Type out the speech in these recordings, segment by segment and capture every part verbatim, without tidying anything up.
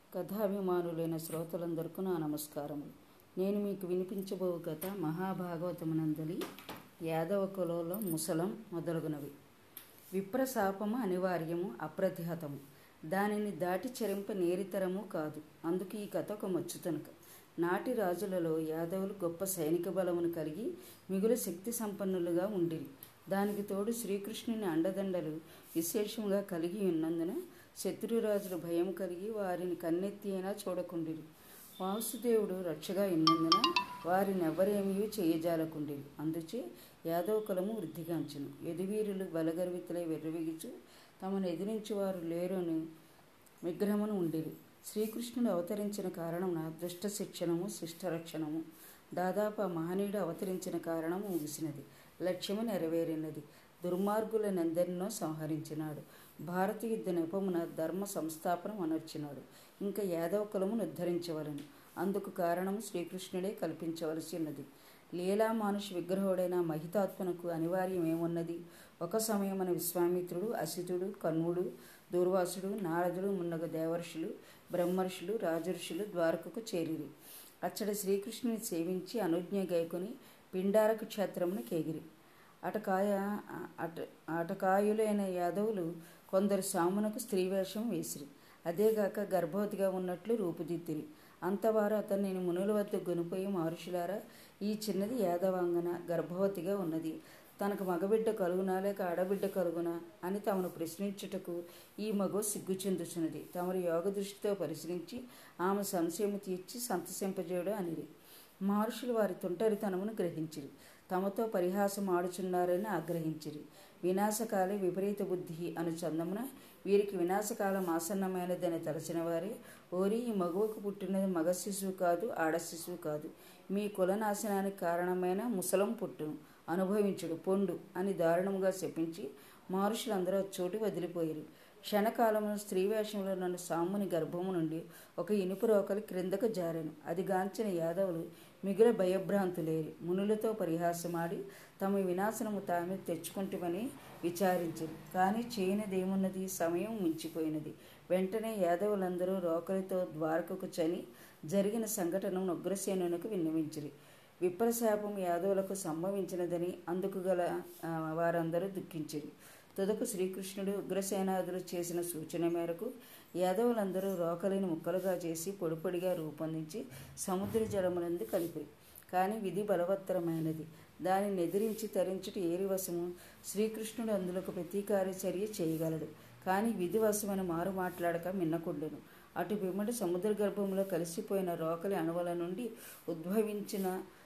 కథాభిమానులైన శ్రోతలందరికీ నా నమస్కారములు. నేను మీకు వినిపించబో కథ మహాభాగవతమునందలి యాదవ కులంలో ముసలం మొదలగునవి. విప్రశాపము అనివార్యము, అప్రతిహతము, దానిని దాటి చెరింప నేరితరము కాదు. అందుకు ఈ కథ ఒక మచ్చుతనక. నాటి రాజులలో యాదవులు గొప్ప సైనిక బలమును కలిగి మిగులు శక్తి సంపన్నులుగా ఉండిరి. దానికి తోడు శ్రీకృష్ణుని అండదండలు విశేషంగా కలిగి ఉన్నందున శత్రురాజులు భయం కలిగి వారిని కన్నెత్తి అయినా చూడకుండిరి. వాసుదేవుడు రక్షగా ఉన్నందున వారిని ఎవరేమీ చేయజాలకుండిరి. అందుచే యాదవ కులము వృద్ధిగాంచెను. యదువీరులు బలగర్వితులై వెర్రవిగిచు తమను ఎదిరించి వారు లేరుని విగ్రహమును ఉండిరి. శ్రీకృష్ణుడు అవతరించిన కారణమున దుష్ట శిక్షణము, శిష్టరక్షణము, దాదాపు ఆ మహనీయుడు అవతరించిన కారణము ముగిసినది. లక్ష్యము నెరవేరినది. దుర్మార్గులనందరినో సంహరించినాడు. భారత యుద్ధ నెపమున ధర్మ సంస్థాపన అనర్చినాడు. ఇంకా యాదవ కులమును ఉద్ధరించవలను. అందుకు కారణము శ్రీకృష్ణుడే కల్పించవలసి ఉన్నది. లీలా మానుష విగ్రహుడైన మహితాత్మనకు అనివార్యమేమున్నది? ఒక సమయమున విశ్వామిత్రుడు, అసితుడు, కన్వుడు, దూర్వాసుడు, నారదుడు మున్నగ దేవర్షులు, బ్రహ్మర్షులు, రాజర్షులు ద్వారకకు చేరిరి. అచ్చట శ్రీకృష్ణుని సేవించి అనుజ్ఞ గైకొని పిండారక క్షేత్రమున కేగిరి. అటకాయ అట అటకాయులైన యాదవులు కొందరు సామునకు స్త్రీవేషం వేసిరి. అదేగాక గర్భవతిగా ఉన్నట్లు రూపుదిద్దిరి. అంతవారు అతన్ని మునుల వద్ద గొనిపోయి, మహర్షులారా, ఈ చిన్నది యాదవాంగన గర్భవతిగా ఉన్నది. తనకు మగబిడ్డ కలుగునా లేక ఆడబిడ్డ కలుగునా అని తమను ప్రశ్నించుటకు ఈ మగో సిగ్గు చెందుచున్నది. తమరు యోగ దృష్టితో పరిశీలించి ఆమె సంశయము తీర్చి సంతసింపజేయడం అనిరి. మహర్షులు వారి తుంటరితనమును గ్రహించిరి. తమతో పరిహాసం ఆడుచున్నారని ఆగ్రహించిరి. వినాశకాలే విపరీత బుద్ధి అను చందమున వీరికి వినాశకాలం ఆసన్నమైనదని తలచిన వారే, ఓరి, ఈ మగువకు పుట్టినది మగ శిశువు కాదు, ఆడ శిశువు కాదు. మీ కులనాశనానికి కారణమైన ముసలం పుట్టును, అనుభవించుడు పొండు అని దారుణముగా శపించి మహర్షులందరూ చోటు వదిలిపోయిరి. క్షణకాలమున స్త్రీవేషంలో నన్ను సాముని గర్భము నుండి ఒక ఇనుపు రోకలి క్రిందకు జారెను. అది గాంచిన యాదవులు మిగుల భయభ్రాంతులేరి మునులతో పరిహాసమాడి తమ వినాశనము తామే తెచ్చుకుంటామని విచారించారు. కానీ చేయనిదేమున్నది? సమయం మించిపోయినది. వెంటనే యాదవులందరూ రోకలితో ద్వారకకు చని జరిగిన సంఘటనను ఉగ్రసేనునకు విన్నవించిరి. విప్రశాపం యాదవులకు సంభవించినదని అందుకు గల వారందరూ దుఃఖించిరి. తుదకు శ్రీకృష్ణుడు ఉగ్రసేనాదులు చేసిన సూచన మేరకు యాదవులందరూ రోకలిని ముక్కలుగా చేసి పొడిపొడిగా రూపొందించి సముద్ర జలములందు కలిపిరి. కానీ విధి బలవత్తరమైనది. దానిని ఎదిరించి తరించుట ఏరివశము. శ్రీకృష్ణుడు అందులకు ప్రతీకార చర్య చేయగలడు. కానీ విధివశమని మారు మాట్లాడక మిన్నకుండెను. అటు పిమ్మటి సముద్ర గర్భంలో కలిసిపోయిన రోకలి అణువుల నుండి ఉద్భవించిన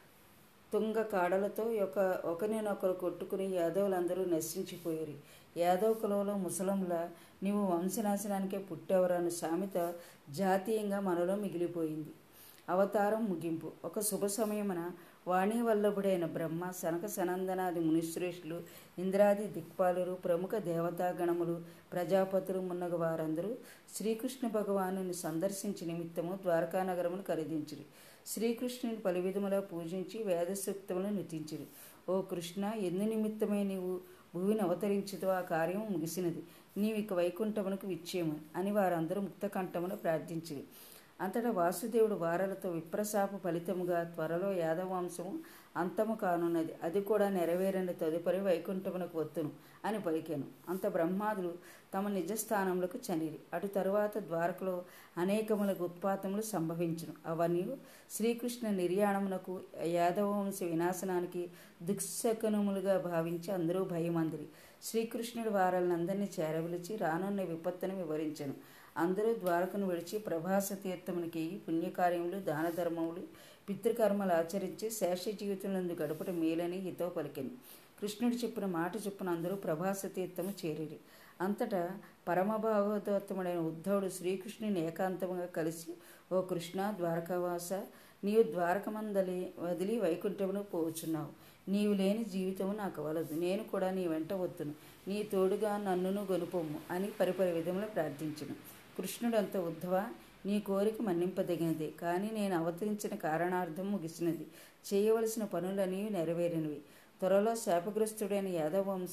తుంగ కాడలతో ఒక ఒకరినొకరు కొట్టుకుని యాదవులందరూ నశించిపోయారు. యాదవ కులంలో ముసలంలా నీవు వంశనాశనానికే పుట్టెవరను సామెత జాతీయంగా మనలో మిగిలిపోయింది. అవతారం ముగింపు. ఒక శుభ సమయమున వాణీవల్లభుడైన బ్రహ్మ, సనక సనందనాది మునిశ్రేష్ఠులు, ఇంద్రాది దిక్పాలురు, ప్రముఖ దేవతాగణములు, ప్రజాపతులు మున్నగ వారందరూ శ్రీకృష్ణ భగవానుని సందర్శించి నిమిత్తము ద్వారకానగరమును ఖరీదించిరి. శ్రీకృష్ణుని పలు విధములా పూజించి వేదసూక్తములు నృతించిరి. ఓ కృష్ణ, ఎందు నిమిత్తమై నీవు భూమిని అవతరించుతో ఆ కార్యము ముగిసినది. నీవు ఇక వైకుంఠమునకు విచ్చేయము అని వారందరూ ముక్తకంఠమున ప్రార్థించిరి. అంతటా వాసుదేవుడు వారలతో విప్రశాప ఫలితముగా త్వరలో యాదవంశము అంతము కానున్నది. అది కూడా నెరవేరిన తదుపరి వైకుంఠమునకు వత్తును అని పలికెను. అంత బ్రహ్మాదులు తమ నిజస్థానములకు చనిరి. అటు తరువాత ద్వారకలో అనేకములకు ఉత్పాతములు సంభవించును. అవన్నీ శ్రీకృష్ణ నిర్యాణమునకు, యాదవవంశ వినాశనానికి దుశ్శకునములుగా భావించి అందరూ భయమందిరి. శ్రీకృష్ణుడు వారలందరినీ చేరవిలిచి రానున్న విపత్తును వివరించెను. అందరూ ద్వారకను విడిచి ప్రభాస తీర్థమునికి పుణ్యకార్యములు, దాన ధర్మములు, పితృకర్మలు ఆచరించి శేష జీవితంలో గడుపుట మేలని హితో పలికెను. కృష్ణుడు చెప్పిన మాట చొప్పున అందరూ ప్రభాస తీర్థము చేరిరి. అంతటా పరమభాగవతోత్తముడైన ఉద్ధవుడు శ్రీకృష్ణుని ఏకాంతముగా కలిసి, ఓ కృష్ణ, ద్వారకావాస, నీవు ద్వారకమందలి వదిలి వైకుంఠమును పోవచ్చున్నావు. నీవు లేని జీవితము నాకు వలదు. నేను కూడా నీ వెంట వత్తును. నీ తోడుగా నన్నును గొనుపొమ్ము అని పరిపరి విధములు ప్రార్థించును. కృష్ణుడంత, ఉద్ధవ, నీ కోరిక మన్నింపదగినదే. కానీ నేను అవతరించిన కారణార్థం ముగిసినది. చేయవలసిన పనులన్నీ నెరవేరినవి. త్వరలో శాపగ్రస్తుడైన యాదవ వంశం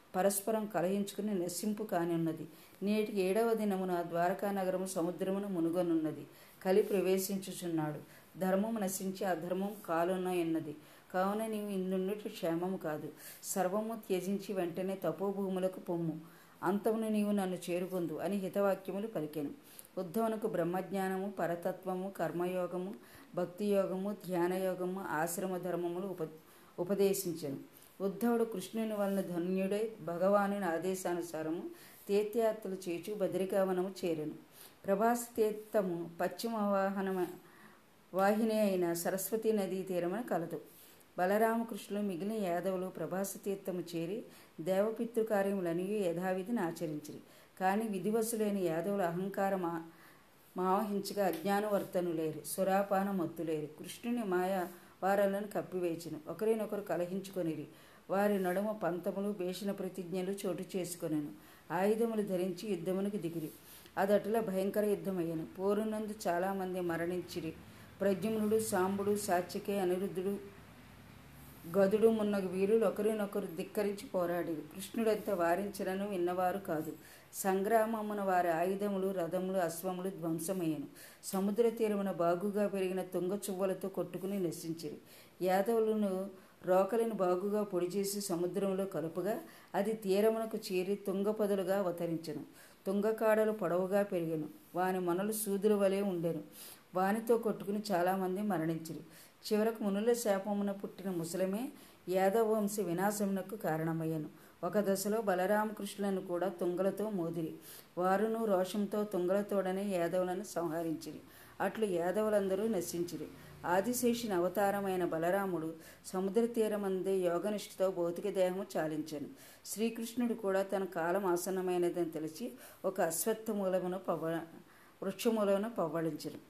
పరస్పరం కలహించుకుని నశింపు కానున్నది. నేటికి ఏడవ దినమున ద్వారకా నగరము సముద్రమును మునుగనున్నది. కలి ప్రవేశించుచున్నాడు. ధర్మము నశించి అధర్మం కాలున్నది. కావున నీవు ఇందుండుట క్షేమము కాదు. సర్వము త్యజించి వెంటనే తపోభూములకు పొమ్ము. అంతమును నీవు నన్ను చేరుకొందు అని హితవాక్యములు పలికెను. ఉద్ధవునకు బ్రహ్మజ్ఞానము, పరతత్వము, కర్మయోగము, భక్తియోగము, ధ్యానయోగము, ఆశ్రమ ధర్మములు ఉప ఉపదేశించెను. ఉద్ధవుడు కృష్ణుని వలన ధన్యుడై భగవానుని ఆదేశానుసారము తీర్థయాత్రలు చేచు బద్రికావనము చేరెను. ప్రభాస తీర్థము పశ్చిమ వాహన వాహిని అయిన సరస్వతీ నదీ తీరమున కలదు. బలరామకృష్ణులు మిగిలిన యాదవులు ప్రభాస తీర్థము చేరి దేవపితృకార్యములన్నీ యథావిధిని ఆచరించిరి. కానీ విధివశులైన యాదవుల అహంకారమా మావహించగా అజ్ఞానవర్తనులేరు, సురాపాన మత్తులేరు. కృష్ణుని మాయా వారలను కప్పివేచిను. ఒకరినొకరు కలహించుకొనిరి. వారి నడుమ పంతములు, భేషణ ప్రతిజ్ఞలు చోటు చేసుకొనెను. ఆయుధములు ధరించి యుద్ధమునికి దిగిరి. అదటుల భయంకర యుద్ధమయ్యను. పోరునందు చాలామంది మరణించిరి. ప్రద్యుమ్నుడు, సాంబుడు, సాత్యకి, అనిరుద్ధుడు, గదుడు మున్నగు వీరులు ఒకరినొకరు ధిక్కరించి పోరాడిరి. కృష్ణుడంతా వారించనను విన్నవారు కాదు. సంగ్రామమున వారి ఆయుధములు, రథములు, అశ్వములు ధ్వంసమయ్యను. సముద్ర తీరమున బాగుగా పెరిగిన తుంగ చువ్వలతో కొట్టుకుని నశించిరి. యాదవులను రోకలిని బాగుగా పొడిచేసి సముద్రంలో కలుపుగా అది తీరమునకు చేరి తుంగపదులుగా అవతరించెను. తుంగకాడలు పొడవుగా పెరిగెను. వాని మనలు సూదుల వలె ఉండెను. వానితో కొట్టుకుని చాలామంది మరణించిరి. చివరకు మునుల శాపమున పుట్టిన ముసలమే యాదవ వంశ వినాశమునకు కారణమయ్యను. ఒక దశలో బలరామకృష్ణులను కూడా తుంగలతో మోదిరి. వారును రోషంతో తుంగలతోడనే యాదవులను సంహరించిరి. అట్లు యాదవులందరూ నశించిరి. ఆదిశేషుని అవతారమైన బలరాముడు సముద్ర తీరమందే యోగనిష్ఠతో భౌతిక దేహము చాలించెను. శ్రీకృష్ణుడు కూడా తన కాలం ఆసన్నమైనదని తెలిసి ఒక అశ్వత్థ మూలమును పవ్వ వృక్షమూలమును పవ్వళించెను.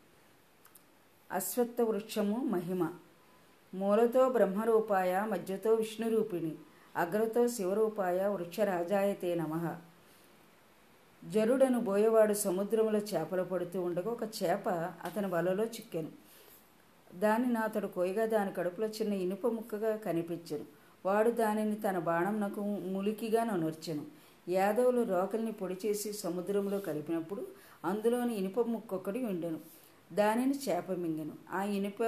అశ్వత్థ వృక్షము మహిమ. మూలతో బ్రహ్మరూపాయ, మధ్యతో విష్ణురూపిణి, అగ్రతో శివరూపాయ వృక్షరాజాయతే నమః. జరుడను బోయవాడు సముద్రములో చేపలు పడుతూ ఉండగా ఒక చేప అతని వలలో చిక్కెను. దానిని అతడు కోయగా దాని కడుపులో చిన్న ఇనుప ముక్కగా కనిపించెను. వాడు దానిని తన బాణంనకు ములికిగా నొనర్చెను. యాదవులు రోకల్ని పొడి చేసి సముద్రంలో కలిపినప్పుడు అందులోని ఇనుప ముక్కొక్కటి ఉండెను. దానిని చేప మింగెను. ఆ ఇనుప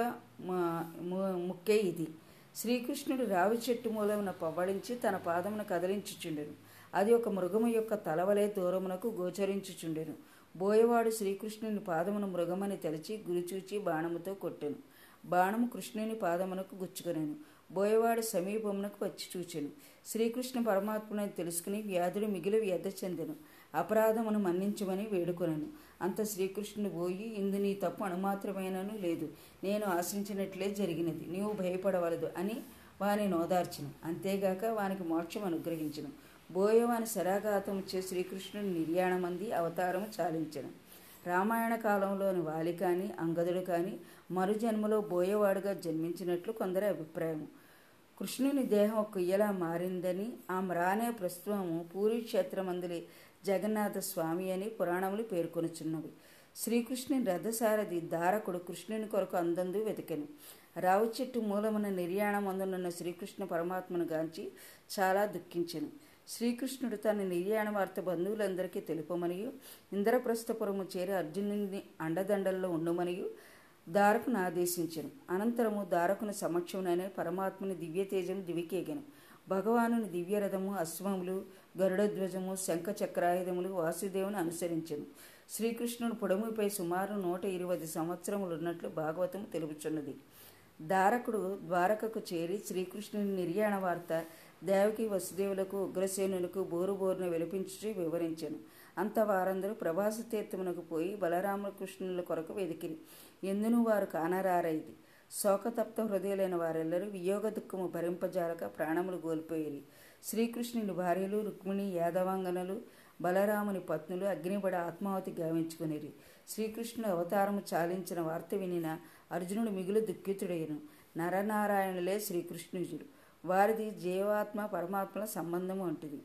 ముక్కే ఇది. శ్రీకృష్ణుడు రావి చెట్టు మూలమున పవ్వడించి తన పాదమును కదిలించుచుండెను. అది ఒక మృగము యొక్క తలవలే దూరమునకు గోచరించుచుండెను. బోయవాడు శ్రీకృష్ణుని పాదమును మృగమని తలచి గురిచూచి బాణముతో కొట్టెను. బాణము కృష్ణుని పాదమునకు గుచ్చుకొనెను. బోయవాడు సమీపమునకు వచ్చి చూచెను. శ్రీకృష్ణ పరమాత్మని తెలుసుకుని వ్యాధుడు మిగిలి వ్యధ చెందెను. అపరాధమును మన్నించమని వేడుకొనెను. అంత శ్రీకృష్ణుడు పోయి, ఇందు నీ తప్పు అణుమాత్రమైనను లేదు. నేను ఆశించినట్లే జరిగినది. నీవు భయపడవలదు అని వాని నోదార్చెను. అంతేగాక వానికి మోక్షం అనుగ్రహించెను. బోయవాని శరాఘాతము చే శ్రీకృష్ణుని నిర్యాణమంది అవతారము చాలించెను. రామాయణ కాలంలోని వాలి కానీ అంగదుడు కానీ మరు జన్మలో బోయవాడుగా జన్మించినట్లు కొందరి అభిప్రాయము. కృష్ణుని దేహం ఒక కొయ్యలా మారిందని, ఆ మ్రానే ప్రస్తుతము పూరీ క్షేత్రమందులి జగన్నాథ స్వామి అని పురాణములు పేర్కొనుచున్నవి. శ్రీకృష్ణుని రథసారథి దారకుడు కృష్ణుని కొరకు అందందు వెతికెను. రావి చెట్టు మూలమున నిర్యాణమందునున్న శ్రీకృష్ణ పరమాత్మను గాంచి చాలా దుఃఖించెను. శ్రీకృష్ణుడు తన నిర్యాణ వార్త బంధువులందరికీ తెలుపమనియు, ఇంద్రప్రస్థపురము చేరి అర్జునుని అండదండల్లో ఉండమనియు దారకును ఆదేశించెను. అనంతరము దారకుని సమక్షముననే పరమాత్మని దివ్యతేజము దివికేగెను. భగవానుని దివ్యరథము, అశ్వములు, గరుడధ్వజము, శంఖచక్రాయుధములు వాసుదేవుని అనుసరించెను. శ్రీకృష్ణుడు పొడముపై సుమారు నూట ఇరవై సంవత్సరములు ఉన్నట్లు భాగవతము తెలుపుచున్నది. దారకుడు ద్వారకకు చేరి శ్రీకృష్ణుని నిర్యాణ వార్త దేవకి, వసుదేవులకు, ఉగ్రసేనులకు బోరుబోరును విలపించి వివరించెను. అంత వారందరూ ప్రభాస తీర్థమునకు పోయి బలరామకృష్ణుల కొరకు వెదికిరి. ఎందును వారు కానరారైది. శోకతప్త హృదయులైన వారెల్లరూ వియోగ దుఃఖము భరింపజాలక ప్రాణములు కోల్పోయిరి. శ్రీకృష్ణుని భార్యలు రుక్మిణి, యాదవాంగనలు, బలరాముని పత్నులు అగ్నిపడ ఆత్మాహుతి గావించుకునిరి. శ్రీకృష్ణుడు అవతారము చాలించిన వార్త వినిన అర్జునుడు మిగులు దుఃఖితుడయ్యను. నరనారాయణులే శ్రీకృష్ణుజుడు. వారిది జీవాత్మ పరమాత్మల సంబంధము అంటిది.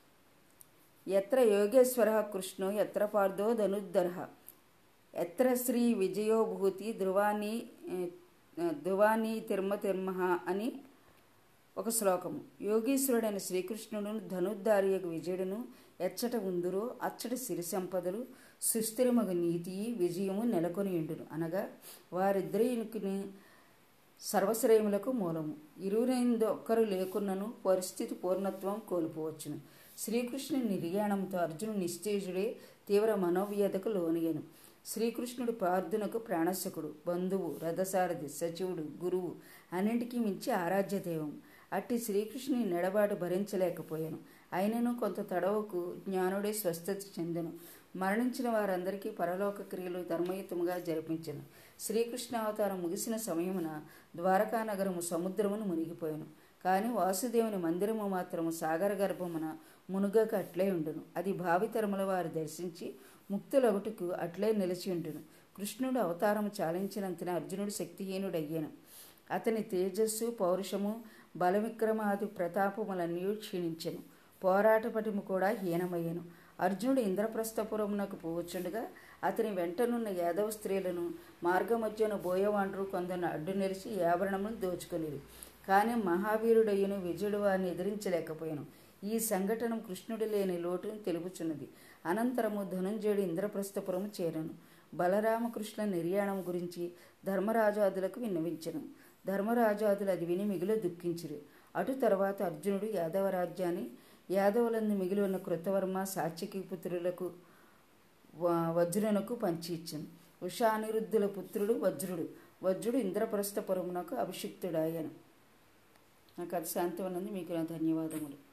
ఎత్ర యోగేశ్వర కృష్ణో ఎత్ర పార్థో ధనుర్ధర ఎత్ర శ్రీ విజయోభూతి ధ్రువాని ధ్రువాని తిర్మ తిర్మ అని ఒక శ్లోకము. యోగీశ్వరుడైన శ్రీకృష్ణుడు ధనుర్ధారియకు విజయుడును ఎచ్చట ఉందురో అచ్చట సిరి సంపదలు సుస్థిరమగు నీతి విజయము నెలకొని ఉండును. అనగా వారిద్దరికి సర్వశ్రేయములకు మూలము. ఇరువురైంది ఒక్కరు లేకున్నను పరిస్థితి పూర్ణత్వం కోల్పోవచ్చును. శ్రీకృష్ణుని నిర్యాణంతో అర్జునుడు నిస్తేజుడే తీవ్ర మనోవ్యధకు లోనియను. శ్రీకృష్ణుడు పార్థునకు ప్రాణశకుడు, బంధువు, రథసారథి, సచివుడు, గురువు, అన్నింటికీ మించి ఆరాధ్య దైవం. అట్టి శ్రీకృష్ణుని నెడబాటు భరించలేకపోయాను. అయినను కొంత తడవకు జ్ఞానుడే స్వస్థత చెందెను. మరణించిన వారందరికీ పరలోక క్రియలు ధర్మయుతముగా జరిపించెను. శ్రీకృష్ణ అవతారం ముగిసిన సమయమున ద్వారకా నగరము సముద్రమును మునిగిపోయాను. కానీ వాసుదేవుని మందిరము మాత్రము సాగర గర్భమున మునుగక అట్లే ఉండును. అది భావితరముల వారు దర్శించి ముక్తులొగటుకు అట్లే నిలిచి ఉండును. కృష్ణుడు అవతారము చాలించినంతనే అర్జునుడు శక్తిహీనుడయ్యాను. అతని తేజస్సు, పౌరుషము, బలవిక్రమాది ప్రతాపములన్నీ క్షీణించెను. పోరాట పటిము కూడా హీనమయ్యను. అర్జునుడు ఇంద్రప్రస్థపురమునకు పోవచ్చుండగా అతని వెంటనున్న యాదవ స్త్రీలను మార్గమధ్యన బోయవాండ్రు కొందరు అడ్డు నిలిచి ఆభరణములు దోచుకొనిరి. కానీ మహావీరుడయ్యను విజయుడు వారిని ఎదిరించలేకపోయాను. ఈ సంఘటన కృష్ణుడు లేని లోటును తెలుపుచున్నది. అనంతరము ధనుంజయుడు ఇంద్రప్రస్థపురము చేరను. బలరామకృష్ణ నిర్యాణం గురించి ధర్మరాజాదులకు విన్నవించెను. ధర్మరాజాదులు అది విని మిగిలి దుఃఖించిరి. అటు తర్వాత అర్జునుడు యాదవ రాజ్యాన్ని యాదవులందు మిగిలి ఉన్న కృతవర్మ, సాత్యకి పుత్రులకు వజ్రునకు పంచి ఇచ్చెను. ఉషా అనిరుద్ధుల పుత్రుడు వజ్రుడు. వజ్రుడు ఇంద్రప్రస్థపురమునకు అభిషిక్తుడాయను. నా కథ శాంతి ఉన్నది. మీకు నా ధన్యవాదములు.